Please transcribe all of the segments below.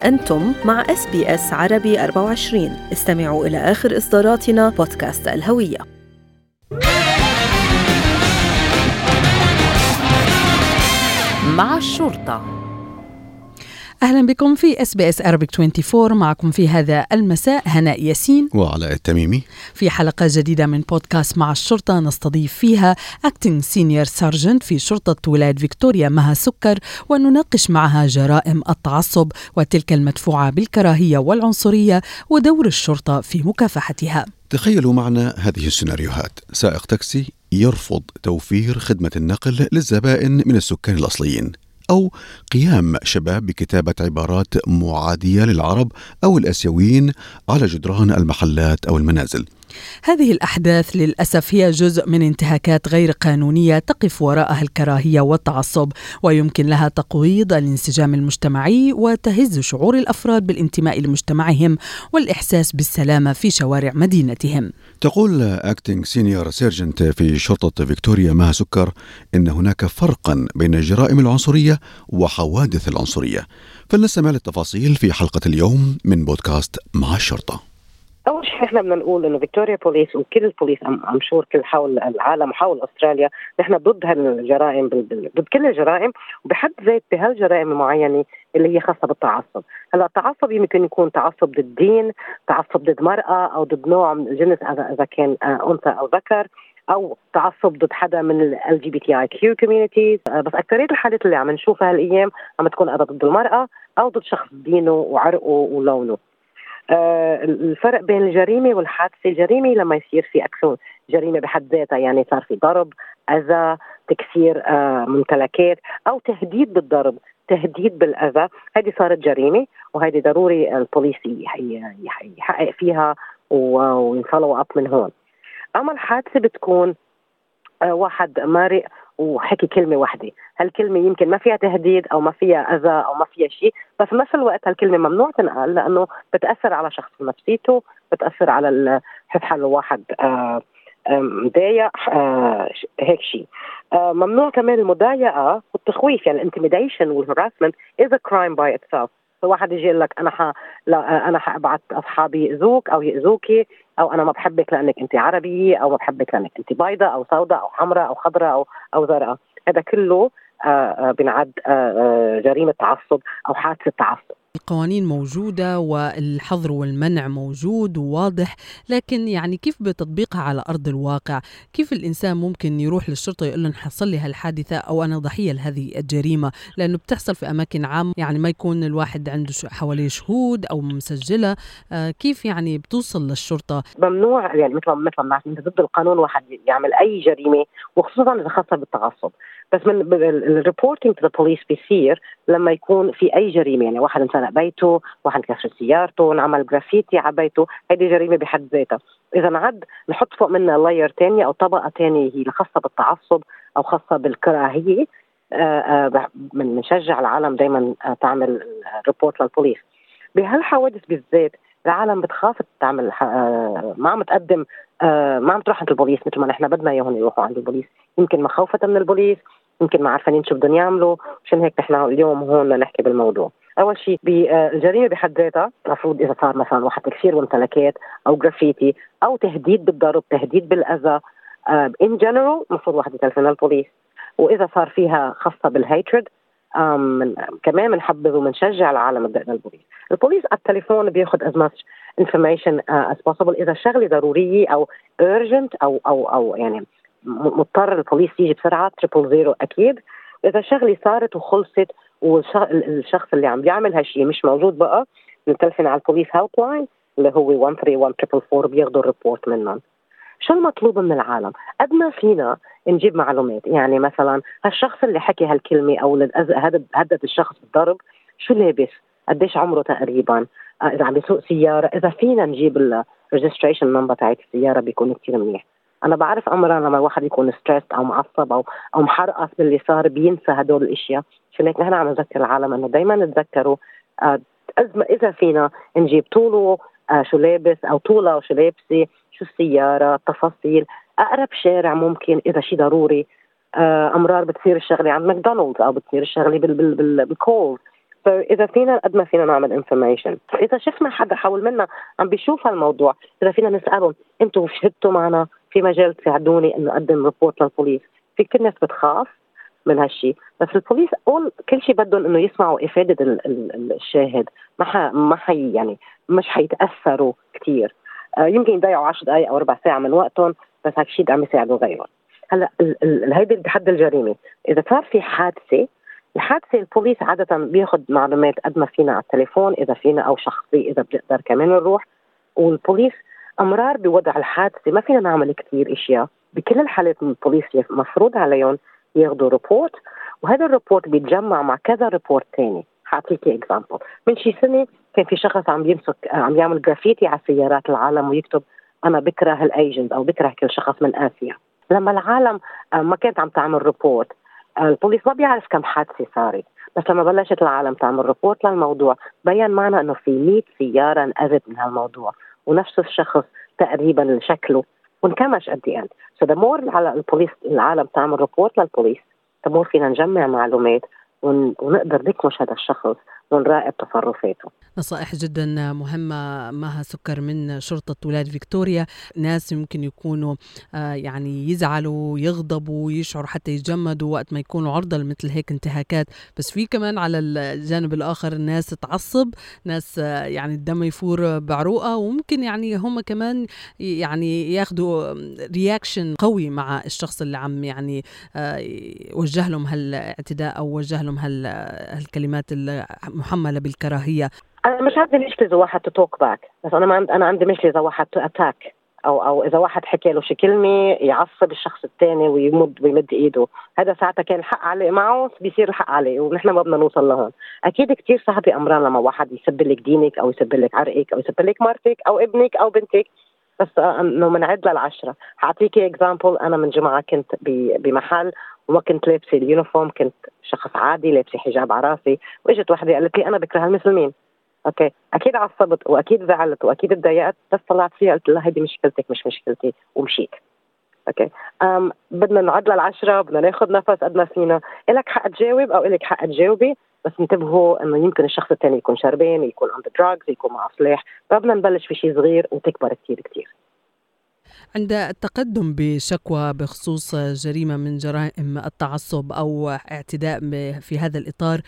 أنتم مع SBS عربي 24. استمعوا إلى آخر إصداراتنا بودكاست الهوية. مع الشرطة. أهلا بكم في SBS Arabic 24. معكم في هذا المساء هناء ياسين وعلاء التميمي في حلقة جديدة من بودكاست مع الشرطة، نستضيف فيها Acting Senior Sergeant في شرطة ولاية فيكتوريا مها سكر، ونناقش معها جرائم التعصب وتلك المدفوعة بالكراهية والعنصرية ودور الشرطة في مكافحتها. تخيلوا معنا هذه السيناريوهات: سائق تاكسي يرفض توفير خدمة النقل للزبائن من السكان الأصليين، أو قيام شباب بكتابة عبارات معادية للعرب أو الآسيويين على جدران المحلات أو المنازل. هذه الأحداث للأسف هي جزء من انتهاكات غير قانونية تقف وراءها الكراهية والتعصب، ويمكن لها تقويض الانسجام المجتمعي وتهز شعور الأفراد بالانتماء لمجتمعهم والإحساس بالسلامة في شوارع مدينتهم. تقول Acting Senior Sergeant في شرطة فيكتوريا مها سكر إن هناك فرقا بين الجرائم العنصرية وحوادث العنصرية. فلنستمع للتفاصيل في حلقة اليوم من بودكاست مع الشرطة. أول شيء إحنا بدنا نقول إنه فيكتوريا بوليس وكل البوليس أمشور كل حول العالم وحول أستراليا نحن ضد هالجرائم، ضد كل الجرائم، وبحد ذات بهالجرائم المعينة اللي هي خاصة بالتعصب. هلا التعصب يمكن يكون تعصب ضد دين، تعصب ضد مرأة أو ضد نوع من الجنس إذا كان أنثى أو ذكر، أو تعصب ضد حدا من ال LGBTIQ communities. بس أكثرية الحالات اللي عم نشوفها هالأيام عم تكون ضد المرأة أو ضد شخص دينه وعرقه ولونه. الفرق بين الجريمة والحادثة: الجريمة لما يصير في أكشن جريمة بحد ذاتها، يعني صار في ضرب، أذى، تكسير ممتلكات أو تهديد بالضرب، تهديد بالأذى، هذه صارت جريمة، وهذه ضروري البوليس يحقق فيها وينفولو أب من هون. أما الحادثة بتكون واحد مارق وحكي كلمة واحدة، هالكلمة يمكن ما فيها تهديد أو ما فيها أذى أو ما فيها شيء، بس في نفس الوقت هالكلمة ممنوع تنقال لأنه بتأثر على شخص نفسيته، بتأثر على حال الواحد مضايق، هيك شيء. ممنوع كمان المضايقة والتخويف، يعني الانتميديشن والهراسمنت is a crime by itself. فواحد يجي يقول لك أنا حأبعت أصحابي يأذوك أو يأذوكي، أو أنا ما بحبك لأنك أنت عربية، أو ما بحبك لأنك أنت بيضاء أو سوداء أو حمراء أو خضراء أو زرقاء. هذا كله بنعد جريمة تعصب أو حادثة تعصب. القوانين موجودة والحظر والمنع موجود وواضح، لكن يعني كيف بتطبيقها على أرض الواقع؟ كيف الإنسان ممكن يروح للشرطة يقول لهم حصل لي هالحادثة أو أنا ضحية لهذه الجريمة؟ لأنه بتحصل في أماكن عامة، يعني ما يكون الواحد عنده حواليه شهود أو مسجلة. كيف يعني بتوصل للشرطة؟ ممنوع، يعني مثل ما انت ضد القانون واحد يعمل أي جريمة، وخصوصا إذا خاصة بالتعصب. بس من الريبورتينج تو ذا بوليس بيصير لما يكون في أي جريمة، يعني واحد انسرق بيته، واحد كسر سيارته، انعمل جرافيتي على بيته، هذه جريمة بحد ذاتها. إذا نعد نحط فوق منها لاير تانية أو طبقة تانية هي خاصة بالتعصب أو خاصة بالكراهية، بنشجع العالم دايما تعمل ريبورت للبوليس. بهالحوادث بالذات العالم بتخاف تعمل، ما عم تقدم، ما عم تروح عند البوليس مثل ما نحن بدنا اياهم يروحوا عند البوليس، يمكن مخاوفة من البوليس، يمكن ما عارفين شو بدهم يعملوا. عشان هيك نحن اليوم هون نحكي بالموضوع. اول شيء بالجريمه بحد ذاتها المفروض اذا صار مثلا واحد تكسير ممتلكات او جرافيتي او تهديد بالضرب، تهديد بالاذى، ان جنرال المفروض واحد يتلفن للبوليس. واذا صار فيها خاصه بالهيترد كمان بنحبذ وبنشجع العالم تدق للبوليس. البوليس على التليفون بياخذ as much information as possible. اذا شغله ضروريه او urgent او يعني مضطر البوليس يجي بسرعه 000 اكيد. اذا شغله صارت وخلصت والشخص اللي عم بيعمل هالشيء مش موجود بقى، بنتلفن على البوليس هيلب لاين اللي هو 131 444، بياخذوا الريبورت منهم. شو المطلوب من العالم؟ قد ما فينا نجيب معلومات، يعني مثلا هالشخص اللي حكي هالكلمة أو هدد الشخص بالضرب شو لابس، قديش عمره تقريبا، إذا عم بيسوق سيارة، إذا فينا نجيب الريجستريشن نمبر تاعت السيارة بيكون كتير منيح. أنا بعرف أمرا لما الواحد يكون ستريس أو معصب أو محرقص باللي صار بينسى هدول الأشياء. عشان هيك نحن عم نذكر العالم إنه دايما نتذكروا إذا فينا نجيب طوله شو لابس أو طولة وشو لابسة، شو السيارة، تفاصيل، أقرب شارع ممكن إذا شيء ضروري. أمرار بتصير الشغلة عند ماكدونالدز أو بتصير الشغلة بالكولز، فإذا فينا قد ما فينا نعمل انفورميشن، إذا شفنا حدا حول منا عم بيشوف هالموضوع، إذا فينا نسألهم أنتوا شهدتوا معنا، في مجال تساعدوني إنه أقدم ريبورت للبوليس. في كل ناس بتخاف من هالشيء، بس البوليس كل شيء بدهم إنه يسمعوا إفادة الشاهد. ما يعني مش حيتأثروا كتير، يمكن يضيعوا 10 دقائق أو ربع ساعة من وقتهم، بس هالشيء عم يساعدوا غيرهم. هلا هيدي بحد الجريمة. إذا صار في الحادثة البوليس عادة بياخد معلومات قد ما فينا على التليفون إذا فينا، أو شخصي إذا بنقدر كمان نروح. والبوليس أمرار بوضع الحادثة ما فينا نعمل كتير إشياء. بكل الحالات البوليس مفروض عليهم ياخدوا ريبورت، وهذا الريبورت بيتجمع مع كذا ريبورت تاني. حاعطيكي اكزامبل. من شي سنة كان في شخص عم يعمل جرافيتي على سيارات العالم ويكتب أنا بكره الأيجنت أو بكره كل شخص من آسيا. لما العالم ما كانت عم تعمل ريبورت، البوليس ما بيعرف كم حادثة صارت، بس لما بلشت العالم تعمل ريبورت للموضوع بيان معنا انه في 100 سيارة انأذت من هالموضوع، ونفس الشخص تقريبا شكله وانكمش قد ايه. so the more على البوليس العالم تعمل ريبورت للبوليس the more فينا نجمع معلومات ونقدر نكمش هذا الشخص ونراقب تصرفاته. نصائح جدا مهمة مها سكر من شرطة ولاية فيكتوريا. ناس يمكن يكونوا يعني يزعلوا يغضبوا يشعروا حتى يتجمدوا وقت ما يكونوا عرضة لمثل هيك انتهاكات، بس في كمان على الجانب الآخر ناس تعصب، ناس يعني الدم يفور بعروقة، وممكن يعني هم كمان يعني ياخدوا رياكشن قوي مع الشخص اللي عم يعني وجه لهم هالاعتداء أو وجه لهم هالكلمات المحملة بالكراهية. أنا مش عندي مشكلة إذا واحد توك باك، بس أنا عندي مشكلة إذا واحد أتاك أو إذا واحد حكى له شي كلمة يعصب الشخص الثاني ويمد إيده. هذا ساعتها كان الحق عليه معه، بيصير الحق عليه، ونحن ما بدنا نوصل لهون. أكيد كتير صعب أمران لما واحد يسب لك دينك أو يسب لك عرقك أو يسب لك مرتك أو ابنك أو بنتك، بس إنه منعد ل10. هعطيكي إكزامبل. أنا من جمعة كنت بمحل وما كنت لابسة اليونيفورم، كنت شخص عادي لابسة حجاب على راسي، واجت واحدة قالت لي أنا بكره المسلمين. اوكي، اكيد عصبت واكيد زعلت واكيد اتضايقت، بس طلعت فيها قلت لها هيدي مشكلتك مش مشكلتي ومشيت. اوكي، بدنا نعد ل10، بدنا ناخذ نفس قد ما فينا. إلك حق تجاوب او إلك حق تجاوبي، بس انتبهوا انه يمكن الشخص الثاني يكون شربان، يكون عند دراجز، يكون مع سلاح، فبدنا نبلش بشيء صغير وتكبر كتير كتير. عند التقدم بشكوى بخصوص جريمة من جرائم التعصب أو اعتداء في هذا الإطار،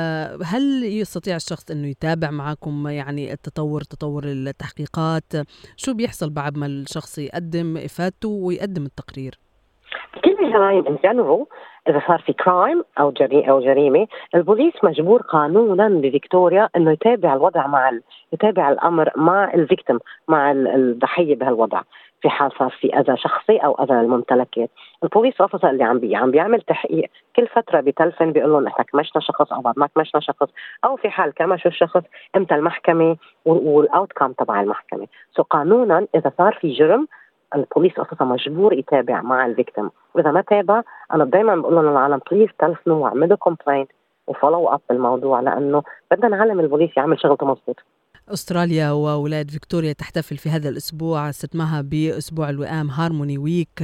هل يستطيع الشخص أنه يتابع معكم يعني تطور التحقيقات؟ شو بيحصل بعد ما الشخص يقدم إفادته ويقدم التقرير؟ كل الجرائم in general إذا صار في كرايم أو جريمة، البوليس مجبور قانونا بفيكتوريا إنه يتابع الوضع يتابع الأمر مع الفيكتيم، مع الضحية بهالوضع. في حال صار في أذى شخصي أو أذى الممتلكات، البوليس أوفيسر اللي عم بيعمل تحقيق كل فترة بتلفن بيقول لهم إحنا كمشنا شخص أو بعد ما كمشنا شخص، أو في حال كمشوا الشخص إمتى المحكمة والأوتكم تبع المحكمة. قانونا إذا صار في جرم البوليس أوفيسر مجبور يتابع مع الفيكتيم، وإذا ما تابع أنا دايما بقول لهم للعالم بليز تلفنوا واعملوا كومبلينت وفولو أب بالموضوع، لأنه بدنا نعلم البوليس يعمل شغلته مظبوط. أستراليا وولاية فيكتوريا تحتفل في هذا الأسبوع ستمها بأسبوع الوئام هارموني ويك.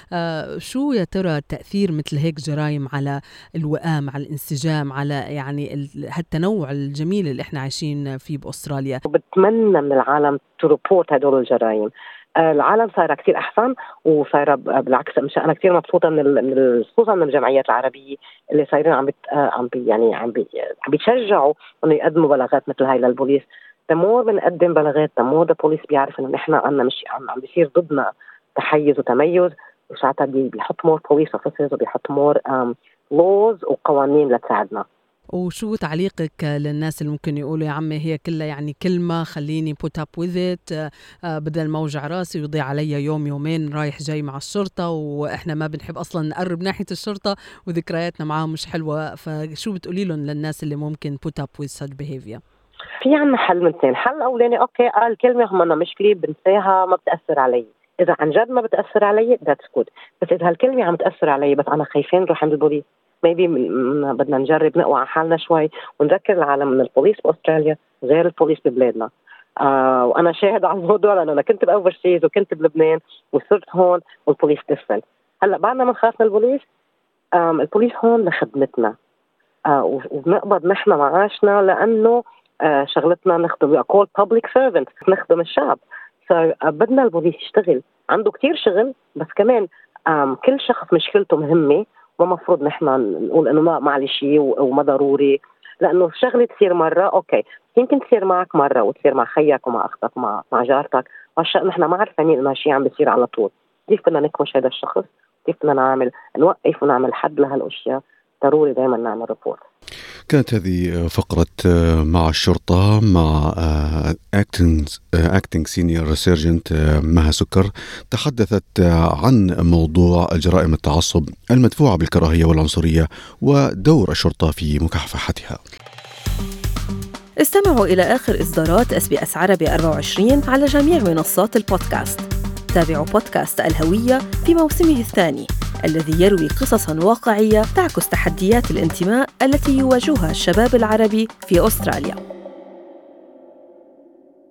شو يا ترى تأثير مثل هيك جرائم على الوئام، على الانسجام، على يعني هالتنوع الجميل اللي احنا عايشين فيه بأستراليا؟ وبتمنى من العالم تريبورت هدول الجرائم. العالم صار كتير أحسن، وصار بالعكس أنا كتير مبسوطة خصوصا من الجمعيات العربية اللي صايرين عم بيشجعوا إنه يقدموا بلاغات مثل هاي للبوليس. تمور بنقدم بلاغات، تمور البوليس بيعرف إنه نحن عنا مش عم بيصير ضدنا تحيز وتميز، وساعتها بيحط مور بوليس اوفيسرز وبيحط مور لوز وقوانين لتساعدنا. وشو تعليقك للناس اللي ممكن يقولوا يا عمي هي كلها يعني كلمة خليني put up with it، بدل ما اوجع راسي ويضيع علي يومين رايح جاي مع الشرطة، وإحنا ما بنحب أصلا نقرب ناحية الشرطة وذكرياتنا معاهم مش حلوة. فشو بتقولي لهم للناس اللي ممكن put up with such behavior؟ في عنا حل من اثنين. حل أولاني أوكي قال كلمة هم أنا مشكلة بنساها ما بتأثر علي، إذا عن جد ما بتأثر علي that's good، بس إذا هالكلمة عم تأثر علي بس أنا خايفين نروح عند البوليس، maybe بدنا نجرب نقوى على حالنا شوي ونذكر العالم من البوليس بأستراليا غير البوليس ببلادنا. وأنا شاهد على الموضوع لأنه أنا كنت بأوفرسيز وكنت بلبنان وصرت هون والبوليس ديفرنت. هلأ بعدنا ما نخاف من البوليس، البوليس هون لخدمتنا، وبنقبض نحن معاشنا لأنه شغلتنا نخدم called public servants، نخدم الشعب. بدنا البوليس يشتغل، عنده كتير شغل، بس كمان كل شخص مشكلته مهمة، ومفروض نحن نقول إنه ما معلش وما ضروري، لأنه الشغلة تصير مرة أوكي، يمكن تصير معك مرة وتصير مع خيك ومع أختك مع جارتك، وهالشيء نحن ما عارفين إنه هالشيء عم بيصير على طول. كيف بدنا نكمش هذا الشخص؟ كيف بدنا نوقف ونعمل حد لهالأشياء؟ ضروري دائما نعمل ريبورت. كانت هذه فقرة مع الشرطة مع acting senior sergeant مها سكر، تحدثت عن موضوع الجرائم التعصب المدفوعة بالكراهية والعنصرية ودور الشرطة في مكافحتها. استمعوا إلى آخر إصدارات SBS عربي 24 على جميع منصات البودكاست. تابعوا بودكاست الهوية في موسمه الثاني الذي يروي قصصاً واقعية تعكس تحديات الانتماء التي يواجهها الشباب العربي في أستراليا.